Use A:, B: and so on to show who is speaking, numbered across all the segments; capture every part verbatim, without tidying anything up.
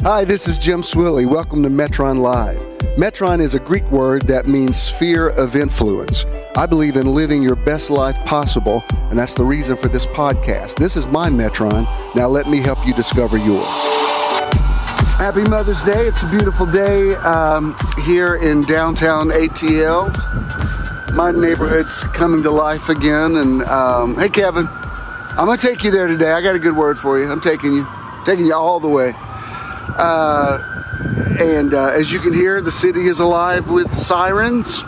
A: Hi, this is Jim Swilly. Welcome to Metron Live. Metron is a Greek word that means sphere of influence. I believe in living your best life possible, and that's the reason for this podcast. This is my Metron. Now let me help you discover yours. Happy Mother's Day. It's a beautiful day um, here in downtown A T L. My neighborhood's coming to life again. And um, hey, Kevin, I'm going to take you there today. I got a good word for you. I'm taking you, taking you all the way. Uh, and uh, as you can hear, the city is alive with sirens.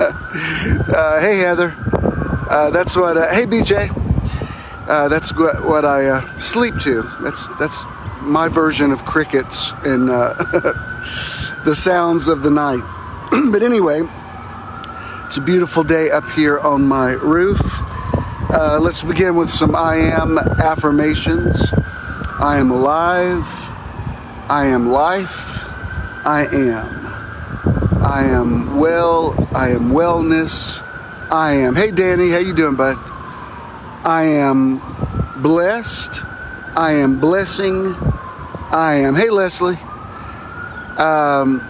A: uh, hey, Heather. Uh, that's what. Uh, hey, B J. Uh, that's what, what I uh, sleep to. That's that's my version of crickets and uh, the sounds of the night. But anyway, it's a beautiful day up here on my roof. Uh, let's begin with some I am affirmations. I am alive. I am life. I am. I am well. I am wellness. I am. Hey, Danny, how you doing, bud? I am blessed. I am blessing. I am. Hey, Leslie. Um,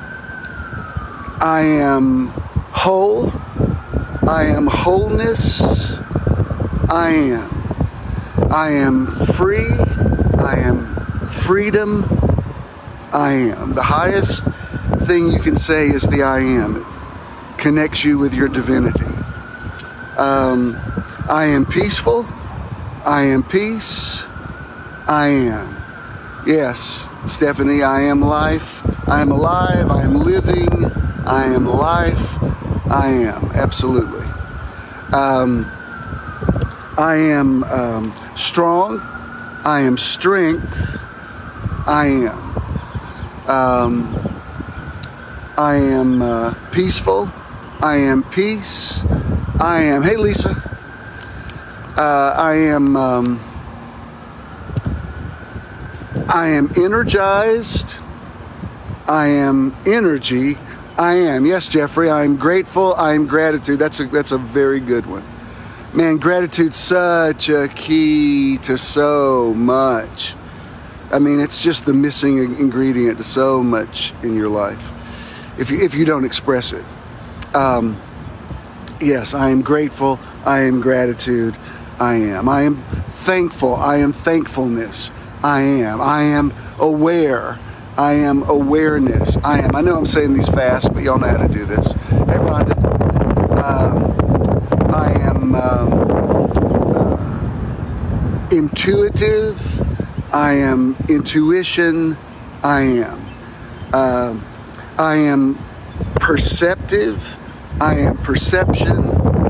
A: I am whole. I am wholeness. I am. I am free. I am freedom. I am. The highest thing you can say is the I am. It connects you with your divinity. Um, I am peaceful. I am peace. I am. Yes, Stephanie, I am life. I am alive. I am living. I am life. I am. Absolutely. Um, I am um, strong. I am strength. I am. Um, I am uh, peaceful. I am peace. I am. Hey, Lisa. Uh, I am. Um, I am energized. I am energy. I am. Yes, Jeffrey. I am grateful. I am gratitude. That's a that's a very good one. Man, gratitude's such a key to so much. I mean, it's just the missing ingredient to so much in your life if you, if you don't express it. Um, yes, I am grateful. I am gratitude. I am. I am thankful. I am thankfulness. I am. I am aware. I am awareness. I am. I know I'm saying these fast, but y'all know how to do this. Hey, Rhonda. Um, I am um, uh, intuitive. I am intuition. I am. Uh, I am perceptive. I am perception.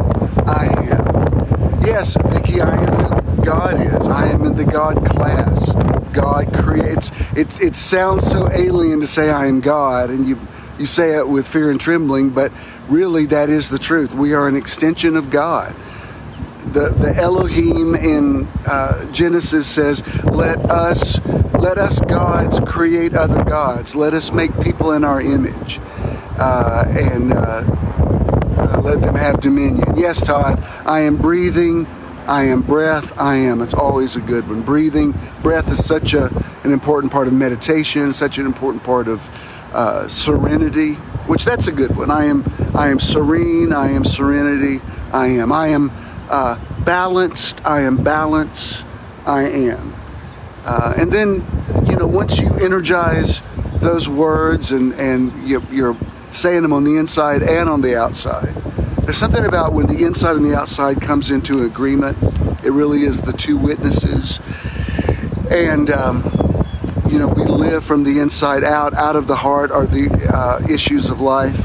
A: I am. Yes, Vicky, I am who God is. I am in the God class. God creates. It, it sounds so alien to say I am God, and you, you say it with fear and trembling, but really that is the truth. We are an extension of God. The, the Elohim in uh, Genesis says, let us, let us gods create other gods. Let us make people in our image uh, and uh, uh, let them have dominion. Yes, Todd, I am breathing. I am breath. I am. It's always a good one. Breathing. Breath is such a, an important part of meditation, such an important part of uh, serenity, which that's a good one. I am, I am serene. I am serenity. I am. I am Uh, balanced. I am balance. I am. Uh, and then, you know, once you energize those words and, and you, you're saying them on the inside and on the outside, there's something about when the inside and the outside comes into agreement. It really is the two witnesses. And, um, you know, we live from the inside out. Out of the heart are the uh, issues of life.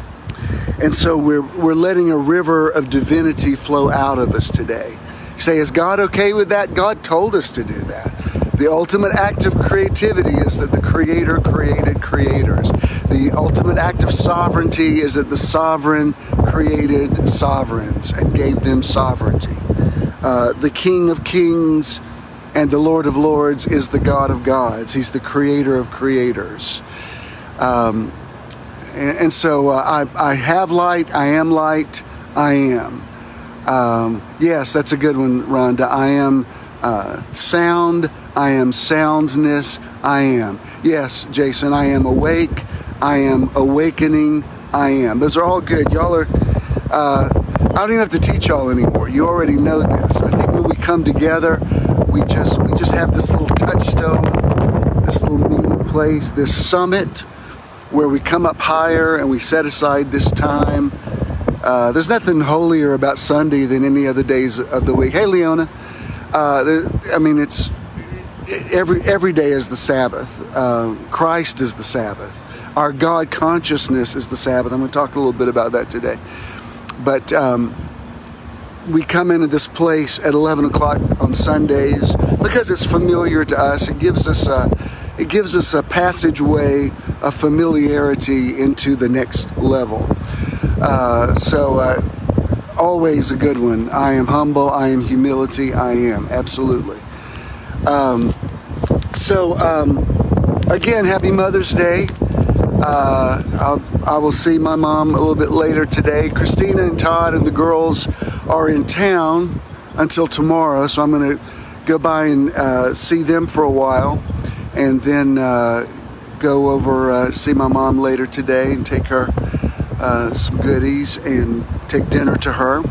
A: And so we're we're letting a river of divinity flow out of us today. You say, is God okay with that? God told us to do that. The ultimate act of creativity is that the Creator created creators. The ultimate act of sovereignty is that the sovereign created sovereigns and gave them sovereignty. Uh, the King of Kings and the Lord of Lords is the God of gods. He's the creator of creators. Um, And, and so uh, I, I have light, I am light, I am. Um, yes, that's a good one, Rhonda. I am uh, sound, I am soundness, I am. Yes, Jason, I am awake. I am awakening. I am. Those are all good. Y'all are, uh, I don't even have to teach y'all anymore. You already know this. I think when we come together, we just, we just have this little touchstone, this little meeting place, this summit where we come up higher and we set aside this time. Uh, there's nothing holier about Sunday than any other days of the week. Hey, Leona. Uh, there, I mean, it's every every day is the Sabbath. Uh, Christ is the Sabbath. Our God consciousness is the Sabbath. I'm going to talk a little bit about that today. But um, we come into this place at eleven o'clock on Sundays because it's familiar to us. It gives us a, it gives us a passageway of familiarity into the next level. Uh, so uh, always a good one. I am humble. I am humility. I am. Absolutely. Um, so um, again, happy Mother's Day. Uh, I'll, I will see my mom a little bit later today. Christina and Todd and the girls are in town until tomorrow. So I'm going to go by and uh, see them for a while. And then uh, go over uh, see my mom later today and take her Uh, some goodies and take dinner to her.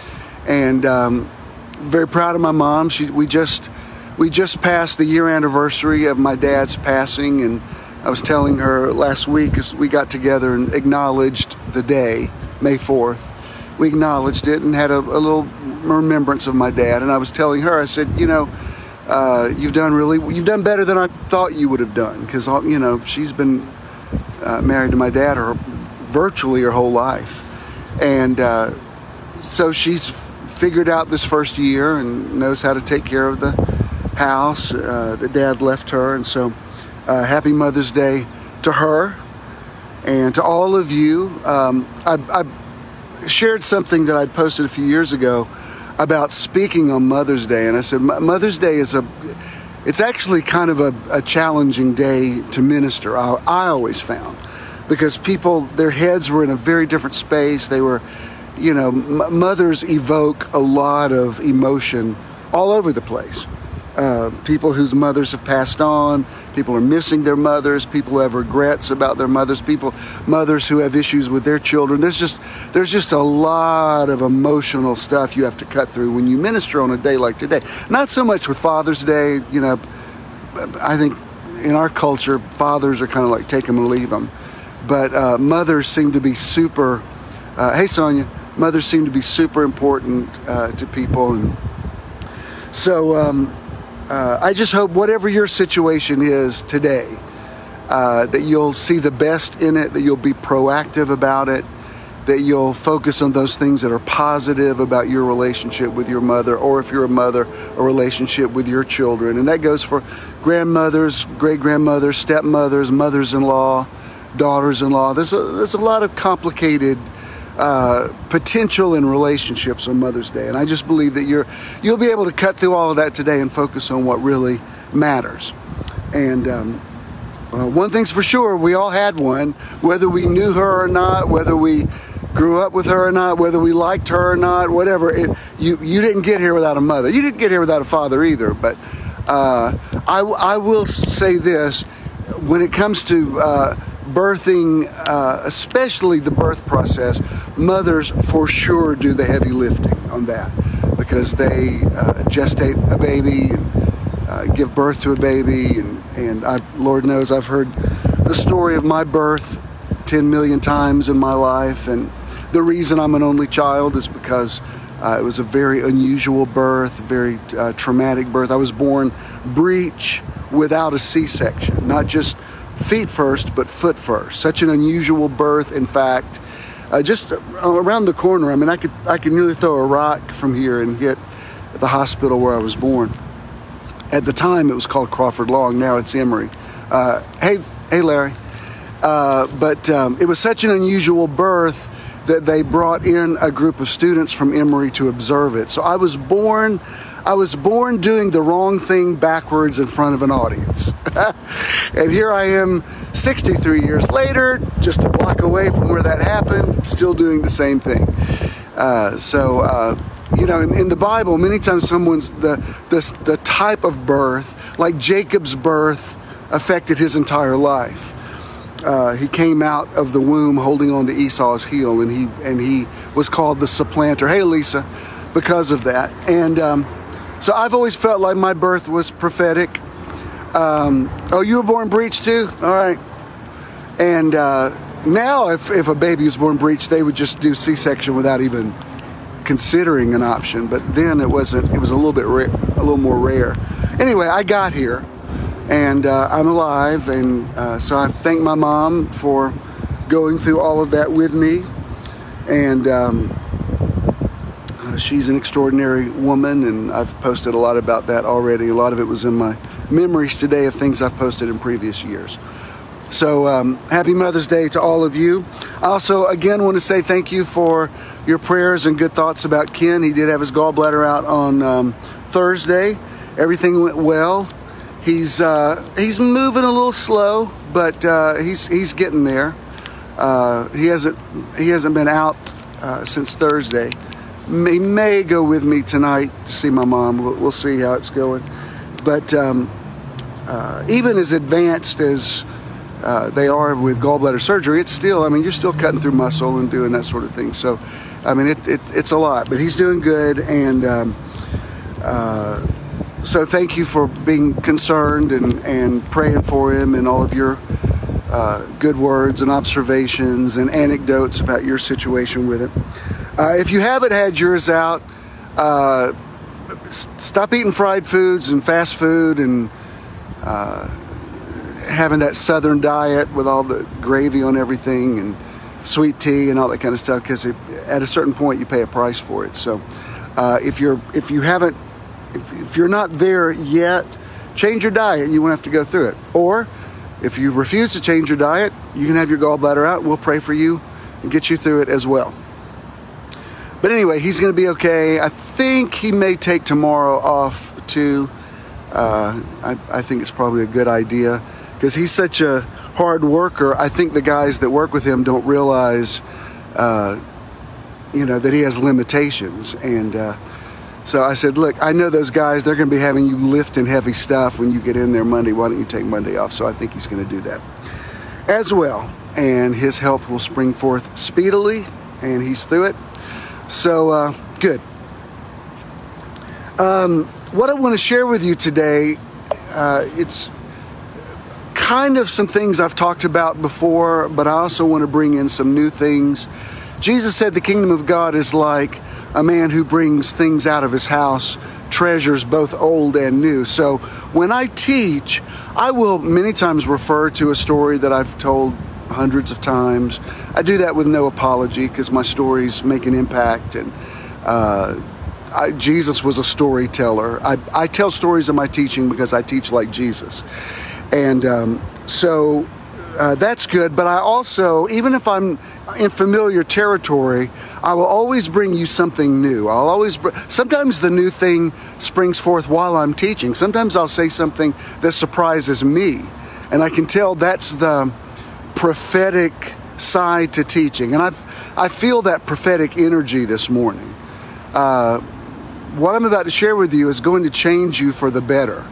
A: And um, very proud of my mom. She we just we just passed the year anniversary of my dad's passing, and I was telling her last week as we got together and acknowledged the day, May fourth. We acknowledged it and had a, a little remembrance of my dad. And I was telling her, I said, you know, uh, you've done really you've done better than I thought you would have done, because you know she's been uh, married to my dad her virtually her whole life. And uh, so she's f- figured out this first year and knows how to take care of the house uh, that Dad left her. And so uh, happy Mother's Day to her and to all of you. Um, I, I shared something that I'd posted a few years ago about speaking on Mother's Day. And I said, Mother's Day is a, it's actually kind of a, a challenging day to minister. I, I always found. Because people, their heads were in a very different space. They were, you know, m- mothers evoke a lot of emotion all over the place. Uh, people whose mothers have passed on, people are missing their mothers, people who have regrets about their mothers, people, mothers who have issues with their children. There's just, there's just a lot of emotional stuff you have to cut through when you minister on a day like today. Not so much with Father's Day. You know, I think in our culture, fathers are kind of like take them and leave them. But uh, mothers seem to be super, uh, hey Sonia, mothers seem to be super important uh, to people. And so um, uh, I just hope whatever your situation is today, uh, that you'll see the best in it, that you'll be proactive about it, that you'll focus on those things that are positive about your relationship with your mother, or if you're a mother, a relationship with your children. And that goes for grandmothers, great-grandmothers, stepmothers, mothers-in-law, daughters-in-law. There's a, there's a lot of complicated uh, potential in relationships on Mother's Day, and I just believe that you're you'll be able to cut through all of that today and focus on what really matters. And um, uh, one thing's for sure, we all had one, whether we knew her or not, whether we grew up with her or not, whether we liked her or not, whatever. It, you you didn't get here without a mother. You didn't get here without a father either. But uh, I I will say this: when it comes to uh, birthing, uh, especially the birth process, mothers for sure do the heavy lifting on that, because they uh, gestate a baby, and, uh, give birth to a baby, and, and I've, Lord knows I've heard the story of my birth ten million times in my life, and the reason I'm an only child is because uh, it was a very unusual birth, very uh, traumatic birth. I was born breech without a C-section, not just feet first, but foot first. Such an unusual birth. In fact, uh, just around the corner, I mean, I could I could nearly throw a rock from here and hit the hospital where I was born. At the time, it was called Crawford Long. Now it's Emory. Uh, hey, hey, Larry. Uh, but um, it was such an unusual birth that they brought in a group of students from Emory to observe it. So I was born. I was born doing the wrong thing backwards in front of an audience. And here I am sixty-three years later, just a block away from where that happened, still doing the same thing. Uh, so, uh, you know, in, in the Bible, many times someone's, the, the, the type of birth, like Jacob's birth affected his entire life. Uh, he came out of the womb holding on to Esau's heel, and he and he was called the supplanter. Hey, Lisa, because of that. And um, so I've always felt like my birth was prophetic. Um, oh, you were born breech too? All right. And uh, now if, if a baby was born breech, they would just do C-section without even considering an option. But then it wasn't, it was a little bit rare, a little more rare. Anyway, I got here. And uh, I'm alive, and uh, so I thank my mom for going through all of that with me. And um, uh, she's an extraordinary woman, and I've posted a lot about that already. A lot of it was in my memories today of things I've posted in previous years. So um, happy Mother's Day to all of you. I also, again, want to say thank you for your prayers and good thoughts about Ken. He did have his gallbladder out on um, Thursday. Everything went well. He's uh, he's moving a little slow, but uh, he's he's getting there. Uh, he hasn't he hasn't been out uh, since Thursday. He may go with me tonight to see my mom. We'll, we'll see how it's going. But um, uh, even as advanced as uh, they are with gallbladder surgery, it's still, I mean, you're still cutting through muscle and doing that sort of thing. So, I mean, it, it it's a lot. But he's doing good, and um, uh, so thank you for being concerned and, and praying for him, and all of your uh, good words and observations and anecdotes about your situation with it. Uh, if you haven't had yours out, uh, s- stop eating fried foods and fast food and uh, having that southern diet with all the gravy on everything and sweet tea and all that kind of stuff, because at a certain point you pay a price for it. So uh, if you're if you haven't If, if you're not there yet, change your diet. You won't have to go through it. Or if you refuse to change your diet, you can have your gallbladder out. We'll pray for you and get you through it as well. But anyway, he's going to be okay. I think he may take tomorrow off too. Uh, I, I think it's probably a good idea because he's such a hard worker. I think the guys that work with him don't realize, uh, you know, that he has limitations. And uh, So I said, look, I know those guys, they're going to be having you lifting heavy stuff when you get in there Monday. Why don't you take Monday off? So I think he's going to do that as well. And his health will spring forth speedily, and he's through it. So, uh, good. Um, what I want to share with you today, uh, it's kind of some things I've talked about before, but I also want to bring in some new things. Jesus said the kingdom of God is like a man who brings things out of his house, treasures both old and new. So when I teach, I will many times refer to a story that I've told hundreds of times. I do that with no apology because my stories make an impact. And uh, I, Jesus was a storyteller. I, I tell stories in my teaching because I teach like Jesus. And um, so uh, that's good. But I also, even if I'm in familiar territory, I will always bring you something new. I'll always, br- sometimes the new thing springs forth while I'm teaching. Sometimes I'll say something that surprises me, and I can tell that's the prophetic side to teaching. And I've, I feel that prophetic energy this morning. Uh, what I'm about to share with you is going to change you for the better.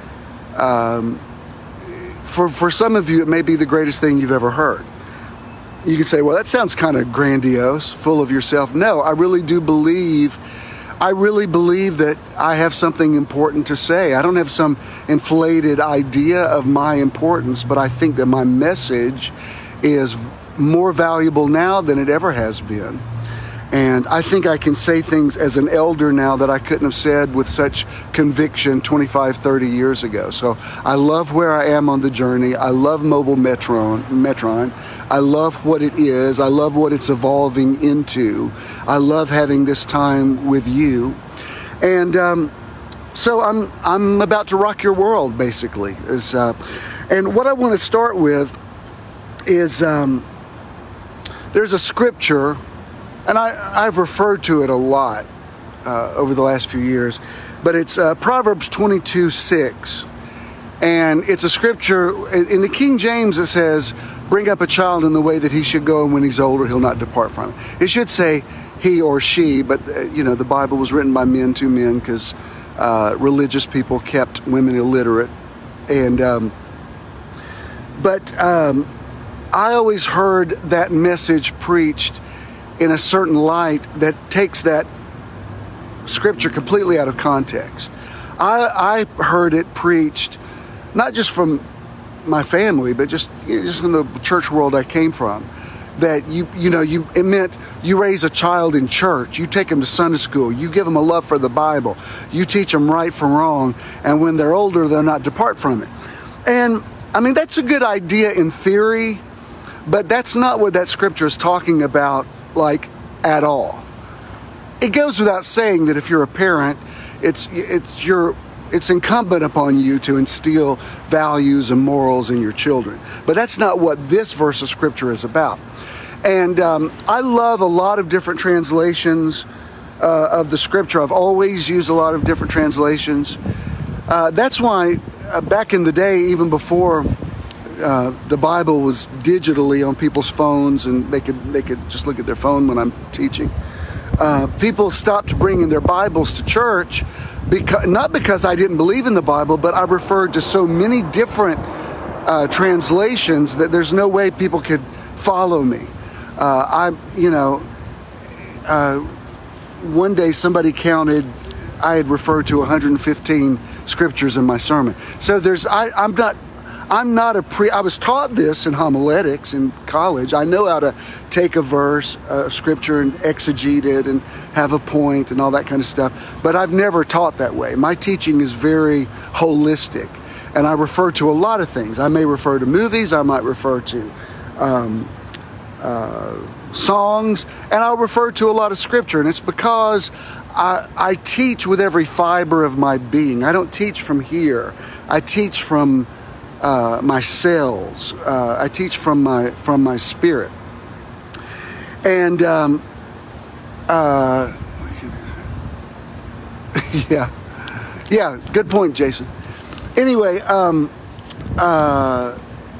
A: Um, for, for some of you, it may be the greatest thing you've ever heard. You can say, well, that sounds kind of grandiose, full of yourself. No, I really do believe, I really believe that I have something important to say. I don't have some inflated idea of my importance, but I think that my message is more valuable now than it ever has been. And I think I can say things as an elder now that I couldn't have said with such conviction twenty-five, thirty years ago. So I love where I am on the journey. I love Mobile Metron. Metron. I love what it is. I love what it's evolving into. I love having this time with you. And um, so I'm I'm about to rock your world, basically. Is, uh, and what I want to start with is um, there's a scripture, and I, I've referred to it a lot uh, over the last few years, but it's uh, Proverbs twenty-two six. And it's a scripture, in the King James it says, bring up a child in the way that he should go, and when he's older, he'll not depart from it. It should say he or she, but uh, you know, the Bible was written by men to men because uh, religious people kept women illiterate. And um, but um, I always heard that message preached in a certain light that takes that scripture completely out of context. I, I heard it preached not just from my family, but just you know, just in the church world I came from. That you you know you it meant you raise a child in church, you take them to Sunday school, you give them a love for the Bible, you teach them right from wrong, and when they're older, they'll not depart from it. And I mean that's a good idea in theory, but that's not what that scripture is talking about, like at all. It goes without saying that if you're a parent, it's it's your it's incumbent upon you to instill values and morals in your children. But that's not what this verse of scripture is about. And um, I love a lot of different translations uh, of the scripture. I've always used a lot of different translations. Uh, that's why uh, back in the day, even before uh, the Bible was digitally on people's phones and they could they could just look at their phone when I'm teaching, uh, people stopped bringing their Bibles to church, because not because I didn't believe in the Bible, but I referred to so many different uh, translations that there's no way people could follow me. Uh, I, you know, uh, one day somebody counted, I had referred to one hundred fifteen scriptures in my sermon. So there's, I, I'm not, I'm not a pre, I was taught this in homiletics in college. I know how to take a verse, a scripture, and exegete it and have a point and all that kind of stuff. But I've never taught that way. My teaching is very holistic, and I refer to a lot of things. I may refer to movies, I might refer to um, Uh, songs, and I'll refer to a lot of scripture, and it's because I, I teach with every fiber of my being. I don't teach from here. I teach from uh, my cells. Uh, I teach from my from my spirit. And um, uh, yeah, yeah, good point, Jason. Anyway, um, uh,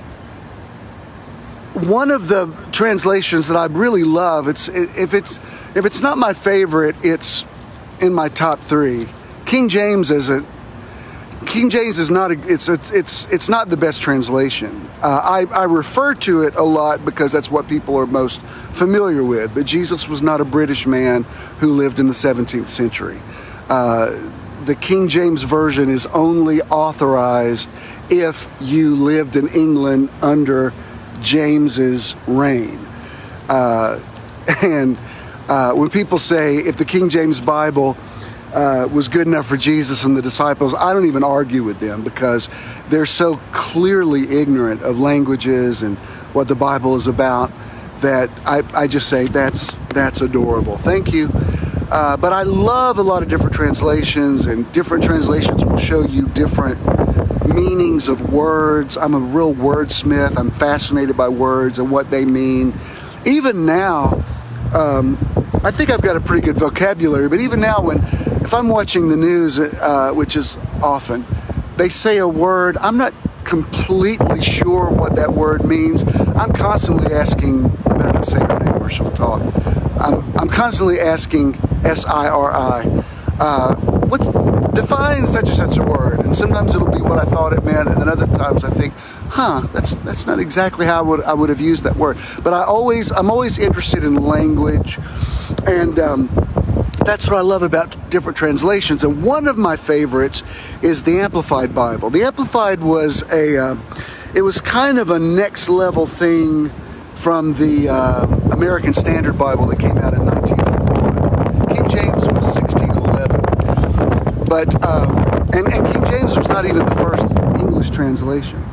A: one of the translations that I really love, it's if it's if it's not my favorite, it's in my top three. King James isn't. King James is not a. It's it's it's it's not the best translation. Uh, I I refer to it a lot because that's what people are most familiar with. But Jesus was not a British man who lived in the seventeenth century. Uh, the King James version is only authorized if you lived in England under James's reign. Uh, and uh, when people say if the King James Bible uh, was good enough for Jesus and the disciples, I don't even argue with them because they're so clearly ignorant of languages and what the Bible is about that I, I just say that's that's adorable. Thank you. Uh, but I love a lot of different translations, and different translations will show you different meanings of words. I'm a real wordsmith. I'm fascinated by words and what they mean. Even now, um, I think I've got a pretty good vocabulary, but even now when, if I'm watching the news, uh, which is often, they say a word, I'm not completely sure what that word means. I'm constantly asking, I better not say her name or she'll talk. I'm, I'm constantly asking S I R I, uh, what's, define such and such a word, and sometimes it'll be what I thought it meant, and then other times I think, huh, that's that's not exactly how I would I would have used that word. But I always I'm always interested in language, and um, that's what I love about different translations. And one of my favorites is the Amplified Bible. The Amplified was a uh, it was kind of a next level thing from the uh, American Standard Bible that came out in nineteen eleven. King James was sixteen eleven. But, um, and, and King James was not even the first English translation.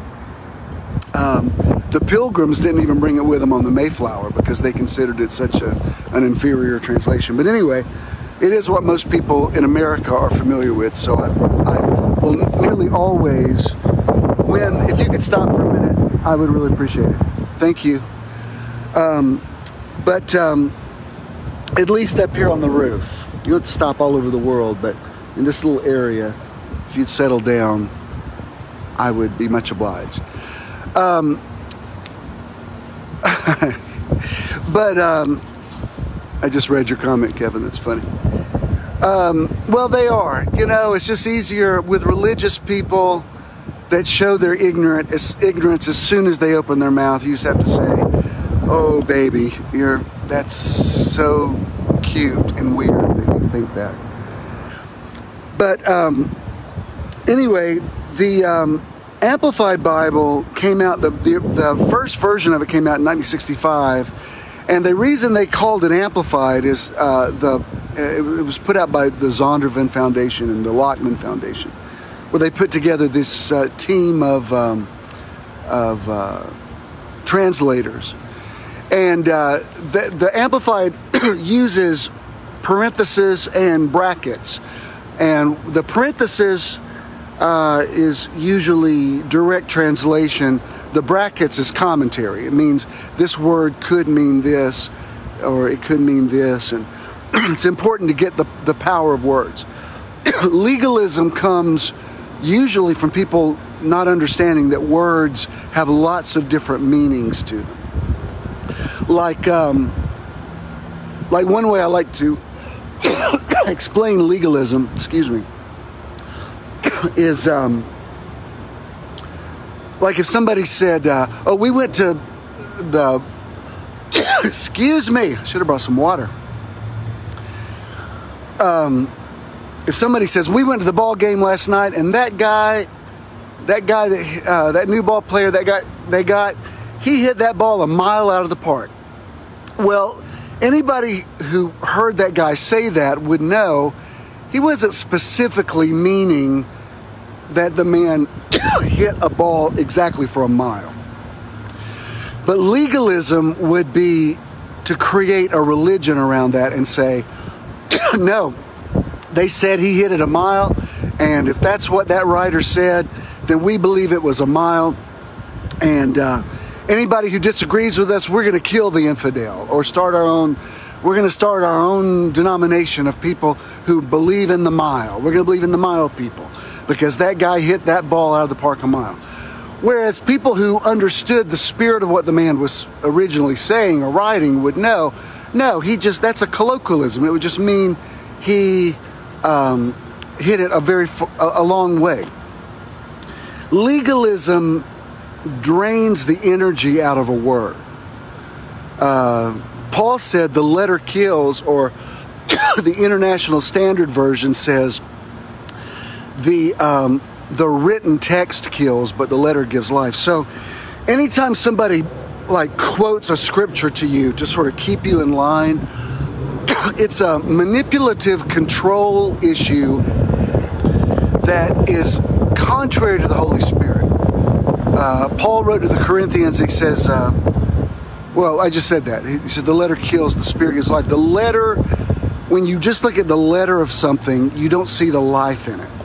A: Um, the Pilgrims didn't even bring it with them on the Mayflower because they considered it such a, an inferior translation. But anyway, it is what most people in America are familiar with. So I, I will nearly always, when, if you could stop for a minute, I would really appreciate it. Thank you. Um, but um, at least up here on the roof, you don't have to stop all over the world, but in this little area, if you'd settle down, I would be much obliged. Um, but um, I just read your comment, Kevin. That's funny. Um, well, they are. You know, it's just easier with religious people. that show their ignorant, ignorance as soon as they open their mouth. You just have to say, oh, baby, you're that's so cute and weird that you think that. But um, anyway, the um, Amplified Bible came out, the, the, the first version of it came out in nineteen sixty-five. And the reason they called it Amplified is uh, the it, it was put out by the Zondervan Foundation and the Lockman Foundation, where they put together this uh, team of um, of uh, translators. And uh, the, the Amplified uses parentheses and brackets. And the parentheses uh, is usually direct translation. The brackets is commentary. It means this word could mean this, or it could mean this. And it's important to get the, the power of words. Legalism comes usually from people not understanding that words have lots of different meanings to them. Like, um, like one way I like to explain legalism, excuse me, is um, like if somebody said, uh, oh, we went to the, excuse me, I should have brought some water. Um, if somebody says, we went to the ball game last night and that guy, that guy, that, uh, that new ball player, that guy, they got, he hit that ball a mile out of the park. Well, anybody who heard that guy say that would know he wasn't specifically meaning that the man hit a ball exactly for a mile. But legalism would be to create a religion around that and say, no, they said he hit it a mile, and if that's what that writer said, then we believe it was a mile, and uh, anybody who disagrees with us, we're going to kill the infidel or start our own, we're going to start our own denomination of people who believe in the mile. We're going to believe in the mile people because that guy hit that ball out of the park a mile. Whereas people who understood the spirit of what the man was originally saying or writing would know, no, he just, that's a colloquialism. It would just mean he um, hit it a very, a, a long way. Legalism drains the energy out of a word. Uh, Paul said the letter kills, or the International Standard Version says the um, the written text kills, but the letter gives life. So anytime somebody like quotes a scripture to you to sort of keep you in line, it's a manipulative control issue that is contrary to the Holy Spirit. Uh, Paul wrote to the Corinthians, he says, uh, well, I just said that. He said the letter kills, the spirit gives life. The letter, when you just look at the letter of something, you don't see the life in it.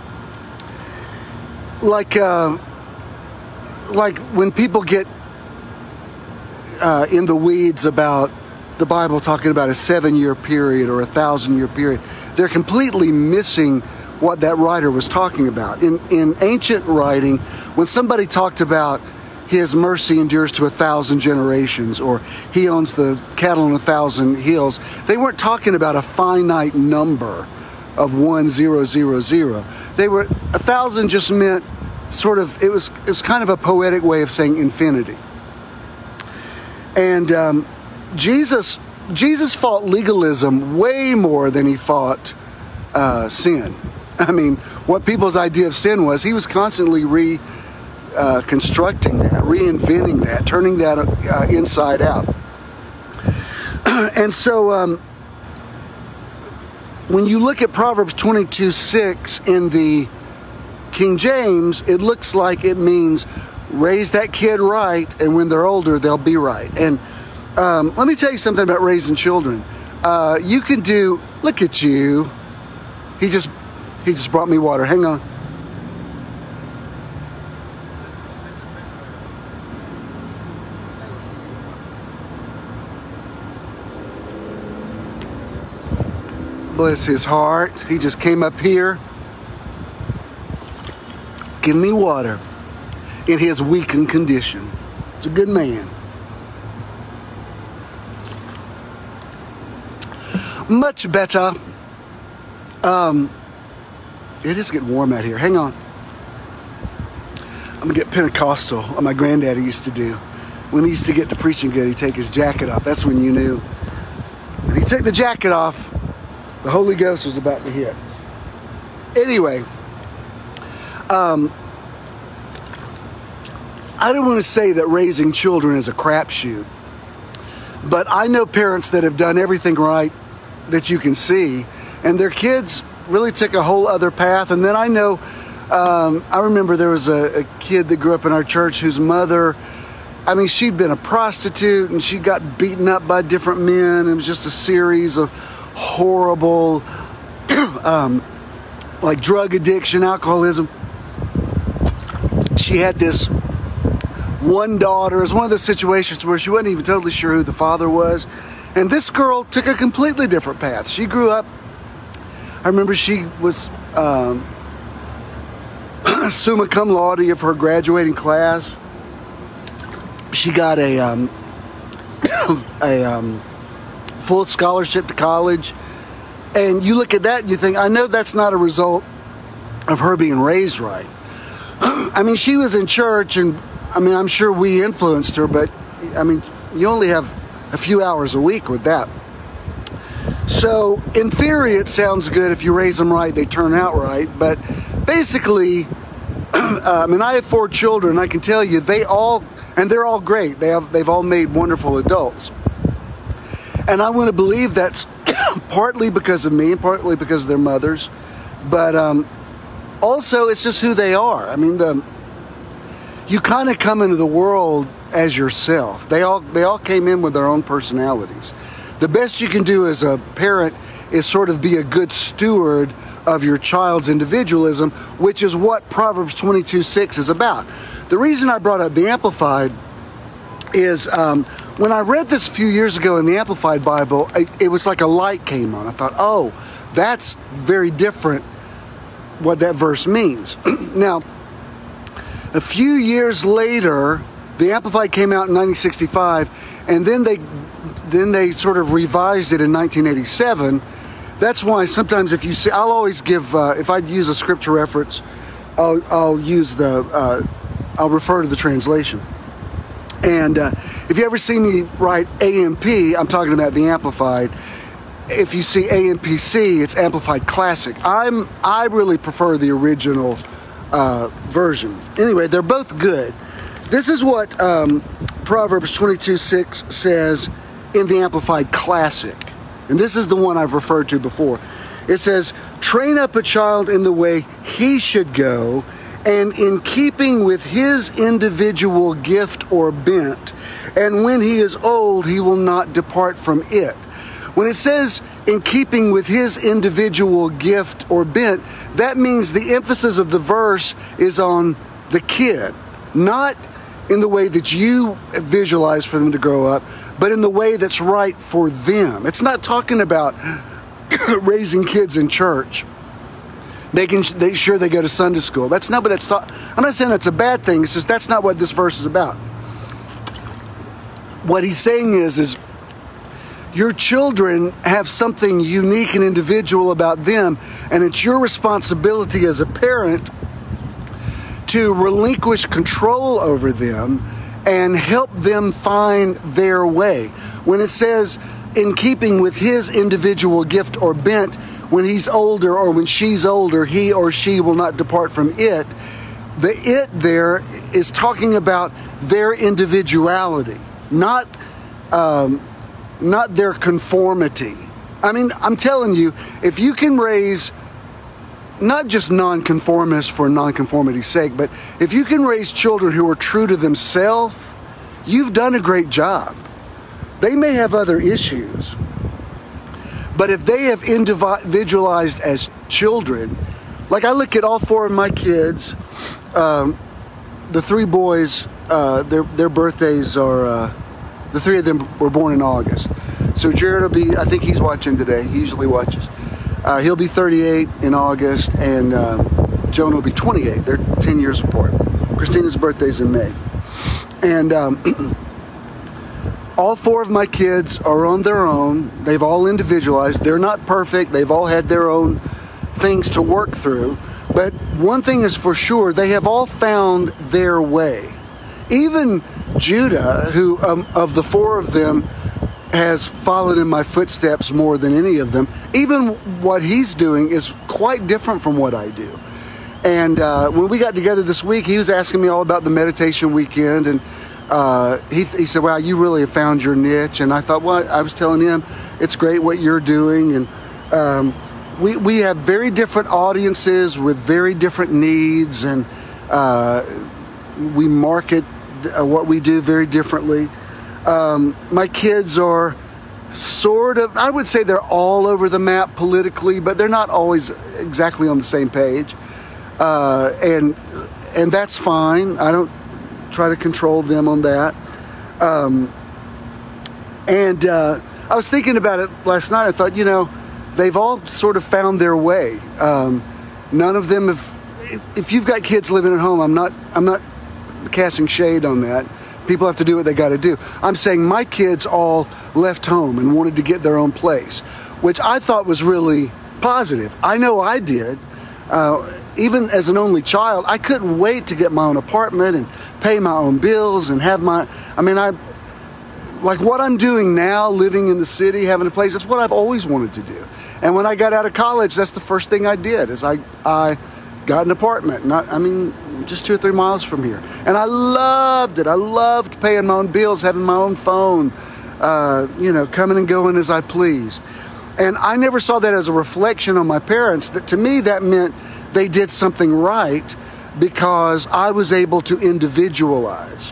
A: Like, uh, like when people get uh, in the weeds about the Bible talking about a seven-year period or a thousand-year period, they're completely missing what that writer was talking about. In in ancient writing, when somebody talked about his mercy endures to a thousand generations, or he owns the cattle on a thousand hills, they weren't talking about a finite number of one zero zero zero. They were a thousand just meant sort of, it was it was kind of a poetic way of saying infinity. And um, Jesus Jesus fought legalism way more than he fought uh, sin. I mean, what people's idea of sin was, he was constantly reconstructing uh, that, reinventing that, turning that uh, inside out. And so um, when you look at Proverbs twenty-two six in the King James, it looks like it means raise that kid right, and when they're older, they'll be right. And um, let me tell you something about raising children. Uh, you can do, look at you. He just He just brought me water. Hang on. Bless his heart. He just came up here, giving me water in his weakened condition. He's a good man. Much better. Um... It is getting warm out here. Hang on. I'm going to get Pentecostal, like my granddaddy used to do. When he used to get to preaching good, he'd take his jacket off. That's when you knew. And he'd take the jacket off, the Holy Ghost was about to hit. Anyway, um, I don't want to say that raising children is a crapshoot, but I know parents that have done everything right that you can see, and their kids really took a whole other path. And then I know, um, I remember there was a, a kid that grew up in our church whose mother, I mean, she'd been a prostitute and she got beaten up by different men. It was just a series of horrible, um, like drug addiction, alcoholism. She had this one daughter. It was one of those situations where she wasn't even totally sure who the father was. And this girl took a completely different path. She grew up, I remember she was um, summa cum laude of her graduating class. She got a, um, a um, full scholarship to college. And you look at that and you think, I know that's not a result of her being raised right. I mean, she was in church, and I mean, I'm sure we influenced her, but I mean, you only have a few hours a week with that. So in theory, it sounds good. If you raise them right, they turn out right. But basically, I mean, I have four children. I can tell you they all, and they're all great. They have, they've all made wonderful adults. And I want to believe that's partly because of me and partly because of their mothers. But um, also, it's just who they are. I mean, the you kind of come into the world as yourself. They all they all came in with their own personalities. The best you can do as a parent is sort of be a good steward of your child's individualism, which is what Proverbs twenty-two six is about. The reason I brought up the Amplified is um, when I read this a few years ago in the Amplified Bible, it, it was like a light came on. I thought, oh, that's very different what that verse means. Now, a few years later, the Amplified came out in nineteen sixty-five, and then they then they sort of revised it in nineteen eighty-seven. That's why sometimes if you see, I'll always give, uh, if I use a scripture reference, I'll, I'll use the, uh, I'll refer to the translation. And uh, if you ever see me write A M P, I'm talking about the Amplified. If you see A M P C, it's Amplified Classic. I'm, I really prefer the original uh, version. Anyway, they're both good. This is what um, Proverbs twenty-two six says in the Amplified Classic. And this is the one I've referred to before. It says, train up a child in the way he should go, and in keeping with his individual gift or bent, and when he is old, he will not depart from it. When it says in keeping with his individual gift or bent, that means the emphasis of the verse is on the kid, not in the way that you visualize for them to grow up, but in the way that's right for them. It's not talking about raising kids in church, making they, sure they go to Sunday school. That's not what that's taught. I'm not saying that's a bad thing. It's just that's not what this verse is about. What he's saying is, is your children have something unique and individual about them, and it's your responsibility as a parent to relinquish control over them and help them find their way. When it says, in keeping with his individual gift or bent, when he's older or when she's older, he or she will not depart from it. The it there is talking about their individuality, not, um, not their conformity. I mean, I'm telling you, if you can raise not just nonconformists for nonconformity's sake, but if you can raise children who are true to themselves, you've done a great job. They may have other issues, but if they have individualized as children, like I look at all four of my kids, um, the three boys, uh, their their birthdays are, uh, the three of them were born in August. So Jared will be, I think he's watching today, he usually watches. Uh, he'll be thirty-eight in August, and uh, Jonah will be twenty-eight. They're ten years apart. Christina's birthday's in May. And um, all four of my kids are on their own. They've all individualized. They're not perfect. They've all had their own things to work through. But one thing is for sure, they have all found their way. Even Judah, who um, of the four of them has followed in my footsteps more than any of them, even what he's doing is quite different from what I do. And uh, when we got together this week, he was asking me all about the meditation weekend, and uh, he, he said, wow, you really have found your niche. And I thought, well, I was telling him, it's great what you're doing. And um, we, we have very different audiences with very different needs, and uh, we market what we do very differently. Um, my kids are sort of, I would say they're all over the map politically, but they're not always exactly on the same page. Uh, and and that's fine. I don't try to control them on that. Um, and uh, I was thinking about it last night. I thought, you know, they've all sort of found their way. Um, none of them have. If you've got kids living at home, I'm not. I'm not casting shade on that. People have to do what they got to do. I'm saying my kids all left home and wanted to get their own place, which I thought was really positive. I know I did. Uh, even as an only child, I couldn't wait to get my own apartment and pay my own bills and have my, I mean, I, like what I'm doing now, living in the city, having a place, that's what I've always wanted to do. And when I got out of college, that's the first thing I did, is I, I got an apartment, not, I mean, just two or three miles from here. And I loved it. I loved paying my own bills, having my own phone, uh, you know, coming and going as I pleased. And I never saw that as a reflection on my parents. That to me, that meant they did something right because I was able to individualize.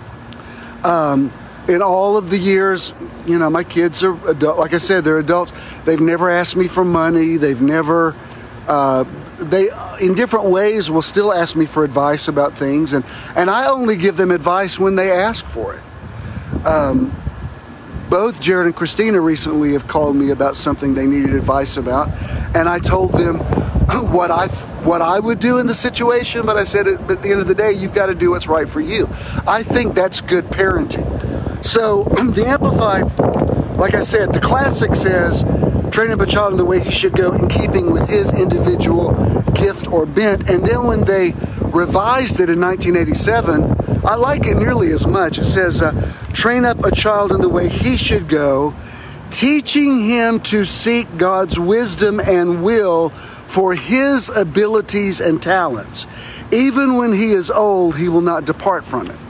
A: Um, in all of the years, you know, my kids are adult. Like I said, they're adults. They've never asked me for money. They've never, uh, they, in different ways, will still ask me for advice about things. And, and I only give them advice when they ask for it. Um, both Jared and Christina recently have called me about something they needed advice about. And I told them what I what I would do in the situation, but I said at the end of the day, you've got to do what's right for you. I think that's good parenting. So the Amplified, like I said, the classic says, train up a child in the way he should go in keeping with his individual gift or bent. And then when they revised it in nineteen eighty-seven, I like it nearly as much. It says, uh, train up a child in the way he should go, teaching him to seek God's wisdom and will for his abilities and talents. Even when he is old, he will not depart from it.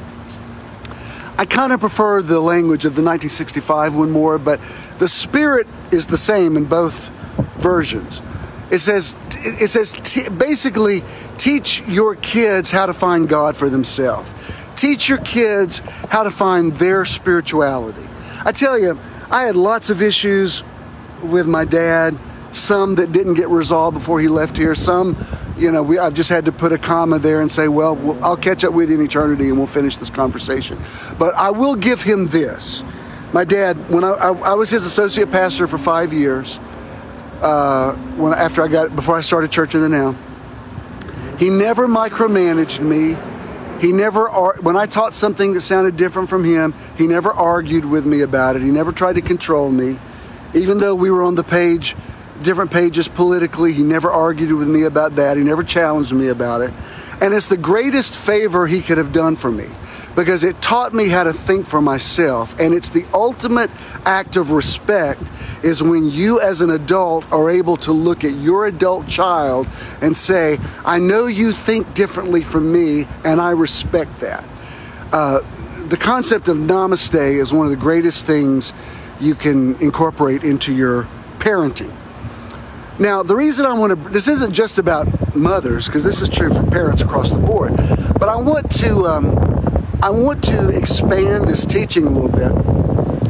A: I kind of prefer the language of the nineteen sixty-five one more, but the spirit is the same in both versions. It says, it says t- basically, teach your kids how to find God for themselves. Teach your kids how to find their spirituality. I tell you, I had lots of issues with my dad, some that didn't get resolved before he left here. Some, you know, we, I've just had to put a comma there and say, well, well, I'll catch up with you in eternity and we'll finish this conversation. But I will give him this. My dad, when I, I, I was his associate pastor for five years, uh, when after I got, before I started Church in the Now, he never micromanaged me. He never, when I taught something that sounded different from him, he never argued with me about it. He never tried to control me. Even though we were on the page, different pages politically, he never argued with me about that. He never challenged me about it. And it's the greatest favor he could have done for me, because it taught me how to think for myself. And it's the ultimate act of respect is when you as an adult are able to look at your adult child and say, I know you think differently from me, and I respect that. Uh, the concept of namaste is one of the greatest things you can incorporate into your parenting. Now, the reason I want to, this isn't just about mothers, because this is true for parents across the board, but I want to, um, I want to expand this teaching a little bit.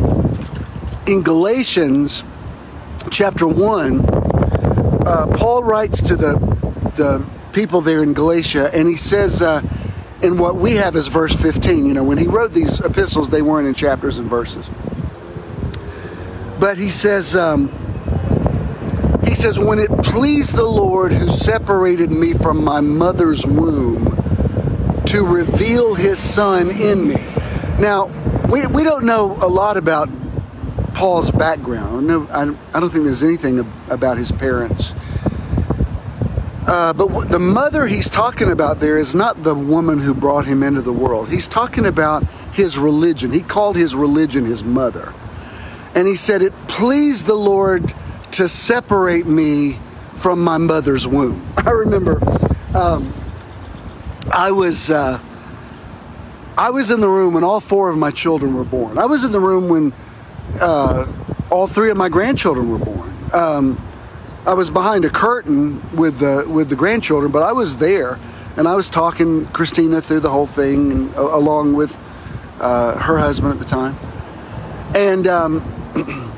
A: In Galatians chapter one, uh, Paul writes to the the people there in Galatia, and he says, uh, in what we have as verse fifteen, you know, when he wrote these epistles, they weren't in chapters and verses. But he says, um, he says, when it pleased the Lord who separated me from my mother's womb to reveal his son in me. Now, we, we don't know a lot about Paul's background. No, I, I don't think there's anything about his parents Uh, but w- the mother he's talking about there is not the woman who brought him into the world. He's talking about his religion. He called his religion his mother. And he said, it pleased the Lord to separate me from my mother's womb. I remember um, I was uh, I was in the room when all four of my children were born. I was in the room when uh, all three of my grandchildren were born. Um, I was behind a curtain with the with the grandchildren, but I was there, and I was talking Christina through the whole thing, and, uh, along with uh, her husband at the time. And um,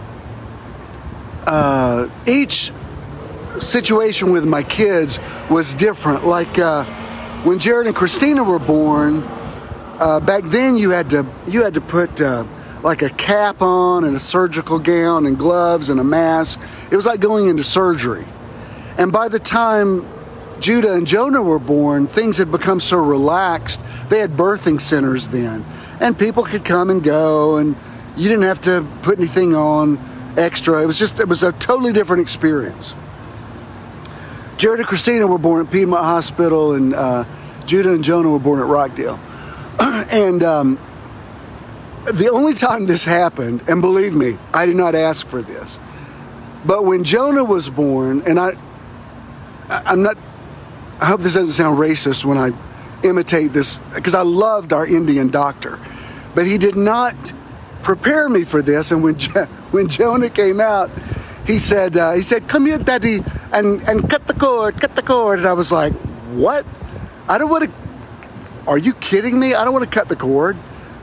A: uh, each situation with my kids was different. Like uh, when Jared and Christina were born, uh, back then you had to you had to put uh, like a cap on and a surgical gown and gloves and a mask. It was like going into surgery. And by the time Judah and Jonah were born, things had become so relaxed. They had birthing centers then, and people could come and go, and you didn't have to put anything on extra. It was just, it was a totally different experience. Jared and Christina were born at Piedmont Hospital, and uh, Judah and Jonah were born at Rockdale. and um, the only time this happened, and believe me, I did not ask for this, but when Jonah was born, and I, I'm not, I hope this doesn't sound racist when I imitate this, because I loved our Indian doctor, but he did not prepare me for this. And when when Jonah came out, he said, uh, he said, "Come here, Daddy, and and cut the cord, cut the cord." And I was like, "What? I don't want to. Are you kidding me? I don't want to cut the cord.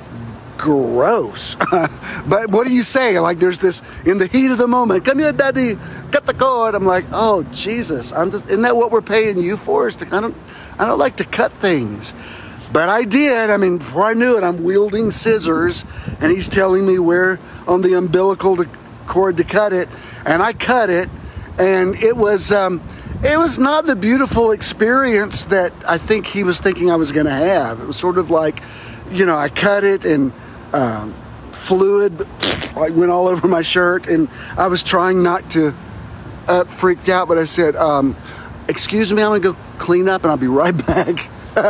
A: Gross." But what do you say? Like, there's this in the heat of the moment. "Come here, Daddy, cut the cord." I'm like, "Oh Jesus, I'm just, isn't that what we're paying you for? Is to, I don't, I don't like to cut things." But I did. I mean, before I knew it, I'm wielding scissors, and he's telling me where on the umbilical to, cord to cut it, and I cut it, and it was um, it was not the beautiful experience that I think he was thinking I was going to have. It was sort of like, you know, I cut it, and um, fluid like went all over my shirt, and I was trying not to uh, freaked out, but I said, um, "Excuse me, I'm going to go clean up, and I'll be right back."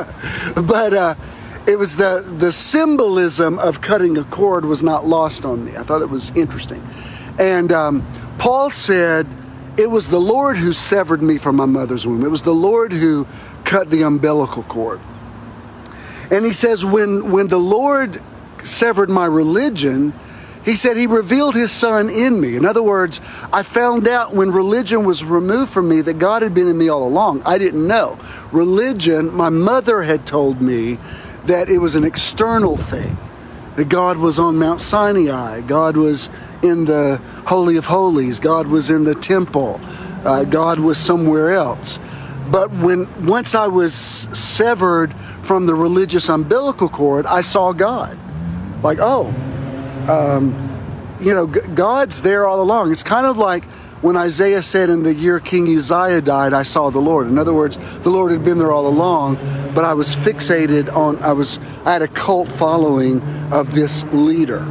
A: But uh, it was the the symbolism of cutting a cord was not lost on me. I thought it was interesting. And um, Paul said, it was the Lord who severed me from my mother's womb. It was the Lord who cut the umbilical cord. And he says, when, when the Lord severed my religion, he said he revealed his son in me. In other words, I found out when religion was removed from me that God had been in me all along. I didn't know. Religion, my mother had told me that it was an external thing, that God was on Mount Sinai, God was in the Holy of Holies, God was in the temple, uh, God was somewhere else. But when once I was severed from the religious umbilical cord, I saw God. Like, oh, um, you know, G- God's there all along. It's kind of like when Isaiah said, in the year King Uzziah died, I saw the Lord. In other words, the Lord had been there all along, but I was fixated on, I was, I had a cult following of this leader.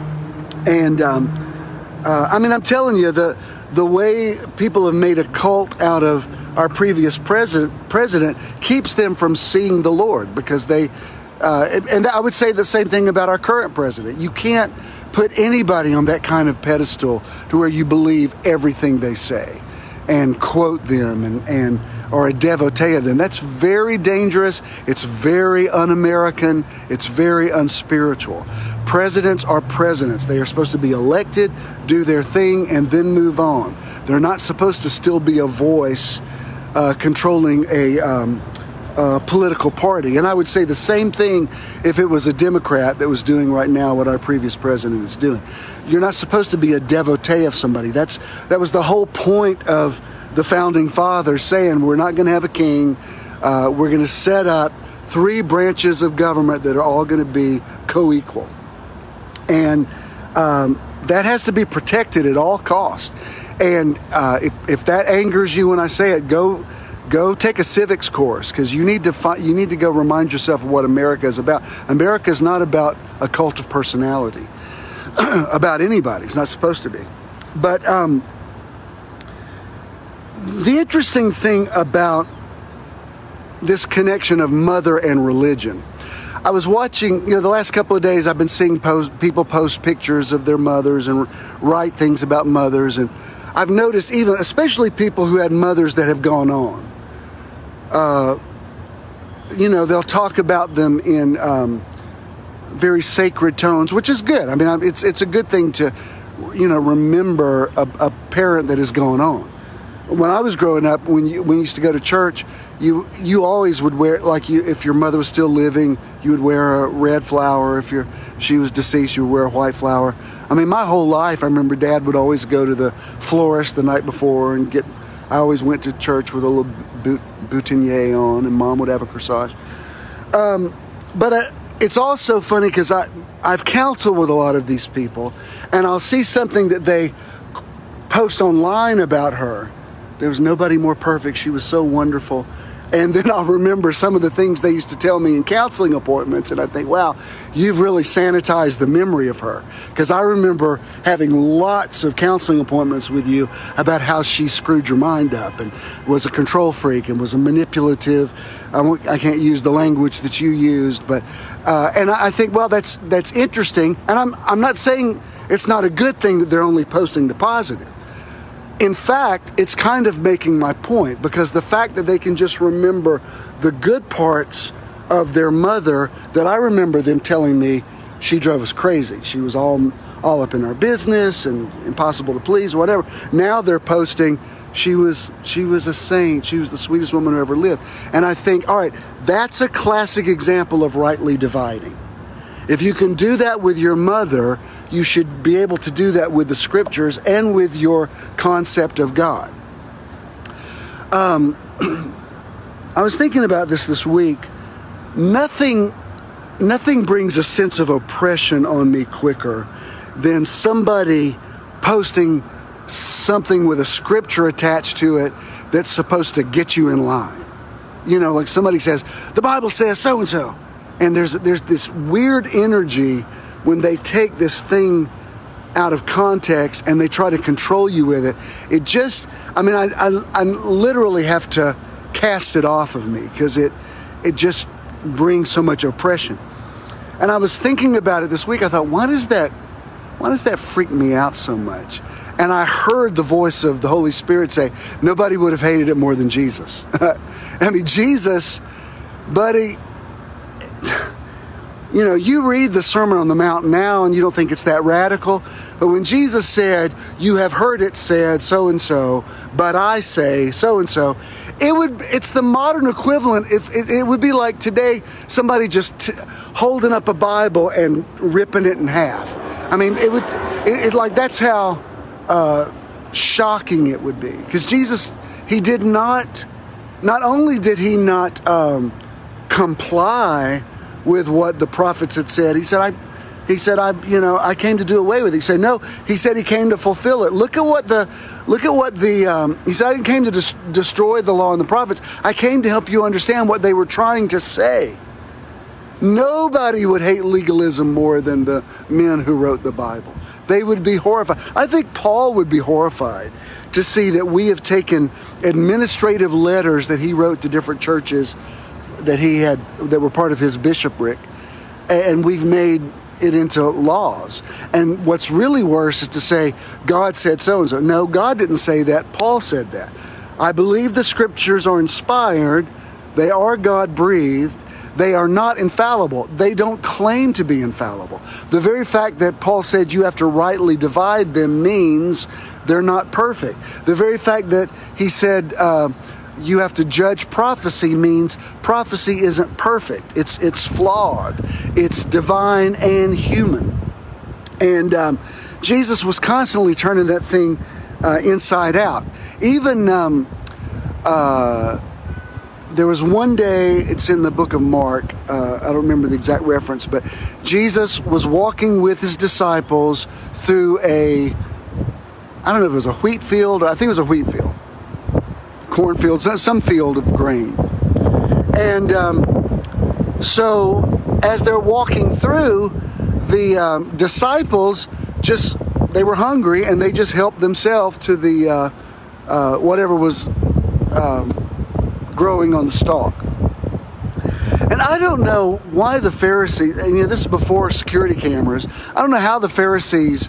A: And, um, uh, I mean, I'm telling you, the, the way people have made a cult out of our previous president, president keeps them from seeing the Lord, because they, uh, and I would say the same thing about our current president. You can't put anybody on that kind of pedestal to where you believe everything they say and quote them and, and or a devotee of them. That's very dangerous. It's very un-American. It's very unspiritual. Presidents are presidents. They are supposed to be elected, do their thing, and then move on. They're not supposed to still be a voice uh, controlling a um, Uh, political party. And I would say the same thing if it was a Democrat that was doing right now what our previous president is doing. You're not supposed to be a devotee of somebody. That's that was the whole point of the founding fathers saying we're not going to have a king. Uh, we're going to set up three branches of government that are all going to be co-equal. And um, that has to be protected at all costs. And uh, if, if that angers you when I say it, go Go take a civics course, because you need to find, you need to go remind yourself of what America is about. America is not about a cult of personality, about anybody. It's not supposed to be. But um, the interesting thing about this connection of mother and religion, I was watching, you know, the last couple of days I've been seeing post, people post pictures of their mothers and write things about mothers. And I've noticed even, especially people who had mothers that have gone on, uh, you know, they'll talk about them in um, very sacred tones, which is good. I mean, it's it's a good thing to, you know, remember a, a parent that has gone on. When I was growing up, when you when you used to go to church, you you always would wear, like, you if your mother was still living, you would wear a red flower. If your she was deceased, you would wear a white flower. I mean, my whole life, I remember Dad would always go to the florist the night before and get. I always went to church with a little boot, boutonniere on, and Mom would have a corsage. Um, but I, it's also funny because I I've counseled with a lot of these people, and I'll see something that they post online about her. There was nobody more perfect. She was so wonderful. And then I'll remember some of the things they used to tell me in counseling appointments. And I think, wow, you've really sanitized the memory of her. Because I remember having lots of counseling appointments with you about how she screwed your mind up and was a control freak and was a manipulative. I, won't, I can't use the language that you used. But uh, and I think, well, that's that's interesting. And I'm I'm not saying it's not a good thing that they're only posting the positive. In fact, it's kind of making my point, because the fact that they can just remember the good parts of their mother, that I remember them telling me she drove us crazy. She was all all up in our business and impossible to please or whatever. Now they're posting she was she was a saint. She was the sweetest woman who ever lived. And I think, all right, that's a classic example of rightly dividing. If you can do that with your mother, you should be able to do that with the scriptures and with your concept of God. Um, I was thinking about this this week. Nothing, nothing brings a sense of oppression on me quicker than somebody posting something with a scripture attached to it that's supposed to get you in line. You know, like somebody says, the Bible says so-and-so. And there's there's this weird energy when they take this thing out of context and they try to control you with it. It just, I mean, I, I, I literally have to cast it off of me because it, it just brings so much oppression. And I was thinking about it this week. I thought, why does that, why does that freak me out so much? And I heard the voice of the Holy Spirit say, nobody would have hated it more than Jesus. I mean, Jesus, buddy, you know, you read the Sermon on the Mount now and you don't think it's that radical. But when Jesus said, you have heard it said so-and-so, but I say so-and-so, it would, it's the modern equivalent. If it, it would be like today, somebody just t- holding up a Bible and ripping it in half. I mean, it would, it, it like, that's how uh, shocking it would be. Because Jesus, he did not, not only did he not um, comply with what the prophets had said. He said, I, he said, I, you know, I came to do away with it. He said, no, he said he came to fulfill it. Look at what the, look at what the, um, he said, I didn't came to des- destroy the law and the prophets. I came to help you understand what they were trying to say. Nobody would hate legalism more than the men who wrote the Bible. They would be horrified. I think Paul would be horrified to see that we have taken administrative letters that he wrote to different churches that he had, that were part of his bishopric, and we've made it into laws. And what's really worse is to say, God said so-and-so. No, God didn't say that. Paul said that. I believe the scriptures are inspired. They are God-breathed. They are not infallible. They don't claim to be infallible. The very fact that Paul said you have to rightly divide them means they're not perfect. The very fact that he said, uh, you have to judge prophecy means prophecy isn't perfect. It's it's flawed. It's divine and human. And um, Jesus was constantly turning that thing uh, inside out. Even um, uh, there was one day, it's in the book of Mark, uh, I don't remember the exact reference, but Jesus was walking with his disciples through a, I don't know if it was a wheat field, or I think it was a wheat field. Cornfield, some field of grain. And um, so as they're walking through, the um, disciples just, they were hungry and they just helped themselves to the uh, uh, whatever was um, growing on the stalk. And I don't know why the Pharisees, I mean, this is before security cameras. I don't know how the Pharisees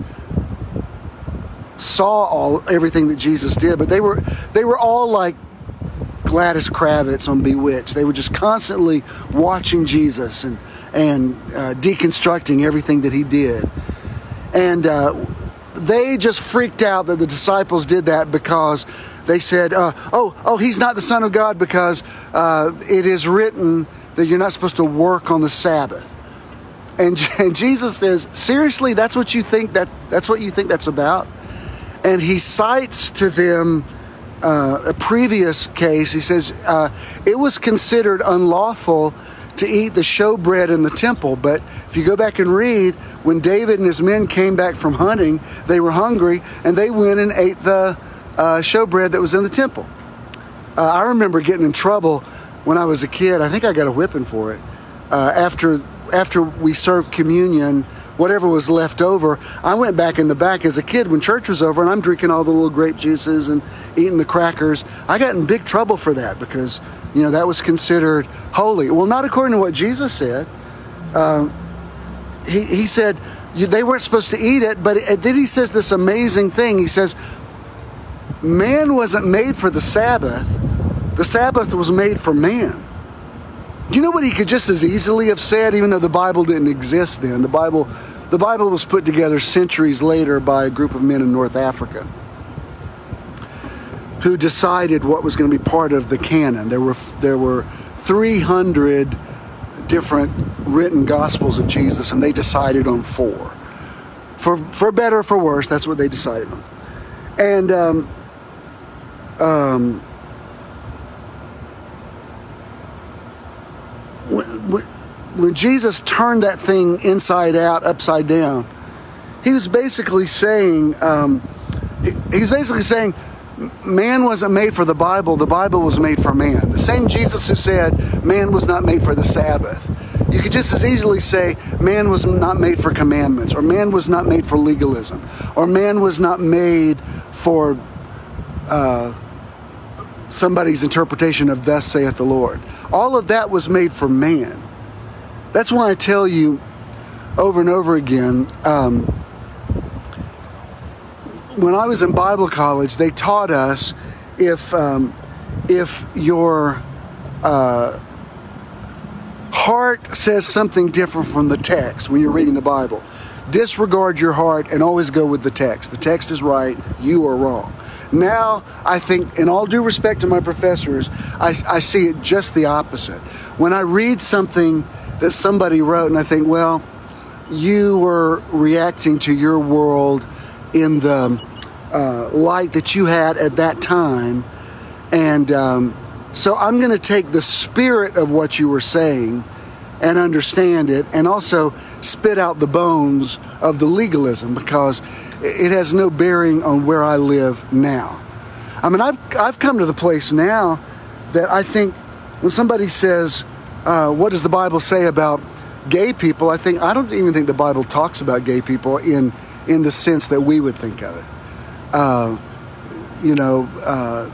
A: saw all everything that Jesus did, but they were they were all like Gladys Kravitz on Bewitched. They were just constantly watching Jesus and and uh, deconstructing everything that he did. And uh, they just freaked out that the disciples did that because they said, uh, oh, oh, he's not the Son of God because uh, it is written that you're not supposed to work on the Sabbath. And, and Jesus says, seriously, that's what you think that that's what you think that's about? And he cites to them uh, a previous case. He says, uh, it was considered unlawful to eat the showbread in the temple. But if you go back and read, when David and his men came back from hunting, they were hungry, and they went and ate the uh, showbread that was in the temple. Uh, I remember getting in trouble when I was a kid. I think I got a whipping for it. Uh, after after we served communion, whatever was left over, I went back in the back as a kid when church was over, and I'm drinking all the little grape juices and eating the crackers. I got in big trouble for that because, you know, that was considered holy. Well, not according to what Jesus said. Um, he, he said you, they weren't supposed to eat it, but it, then he says this amazing thing. He says, man wasn't made for the Sabbath. The Sabbath was made for man. Do you know what he could just as easily have said, even though the Bible didn't exist then? The Bible, the Bible was put together centuries later by a group of men in North Africa who decided what was going to be part of the canon. There were there were three hundred different written Gospels of Jesus, and they decided on four. For for better or for worse, that's what they decided on. And um, um, when, when Jesus turned that thing inside out, upside down, he was basically saying, um, he was basically saying, man wasn't made for the Bible, the Bible was made for man. The same Jesus who said man was not made for the Sabbath. You could just as easily say man was not made for commandments, or man was not made for legalism, or man was not made for uh, somebody's interpretation of thus saith the Lord. All of that was made for man. That's why I tell you over and over again, um, when I was in Bible college, they taught us if um, if your uh, heart says something different from the text when you're reading the Bible, disregard your heart and always go with the text. The text is right, you are wrong. Now, I think, in all due respect to my professors, I, I see it just the opposite. When I read something that somebody wrote and I think, well, you were reacting to your world in the uh, light that you had at that time. And um, so I'm going to take the spirit of what you were saying and understand it, and also spit out the bones of the legalism, because it has no bearing on where I live now. I mean, I've, I've come to the place now that I think when somebody says, uh, what does the Bible say about gay people? I think, I don't even think the Bible talks about gay people in in the sense that we would think of it. Uh, you know, uh,